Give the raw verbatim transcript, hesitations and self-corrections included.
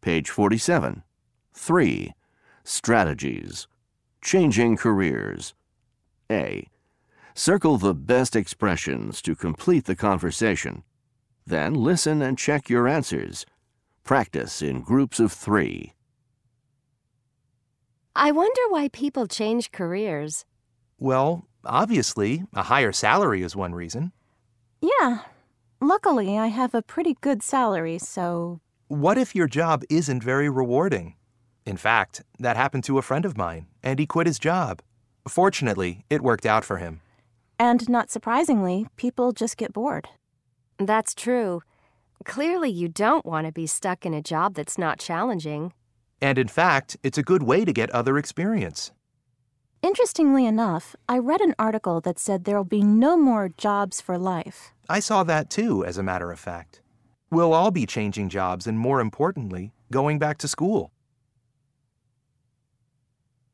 Page forty-seven. three. Strategies. Changing careers. A. Circle the best expressions to complete the conversation. Then listen and check your answers. Practice in groups of three. I wonder why people change careers. Well, obviously, a higher salary is one reason. Yeah. Luckily, I have a pretty good salary, so... What if your job isn't very rewarding? In fact, that happened to a friend of mine, and he quit his job. Fortunately, it worked out for him. And not surprisingly, people just get bored. That's true. Clearly, you don't want to be stuck in a job that's not challenging. And in fact, it's a good way to get other experience. Interestingly enough, I read an article that said there'll be no more jobs for life. I saw that too, as a matter of fact. We'll all be changing jobs and, more importantly, going back to school.